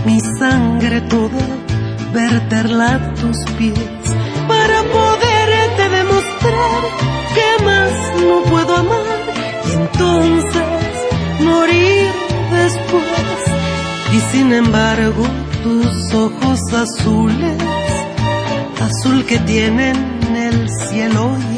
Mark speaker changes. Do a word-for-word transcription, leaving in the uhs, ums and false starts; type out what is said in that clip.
Speaker 1: mi sangre toda, verterla a tus pies, para poderte demostrar que más no puedo amar y entonces morir después. Y sin embargo tus ojos azules, azul que tienen el cielo y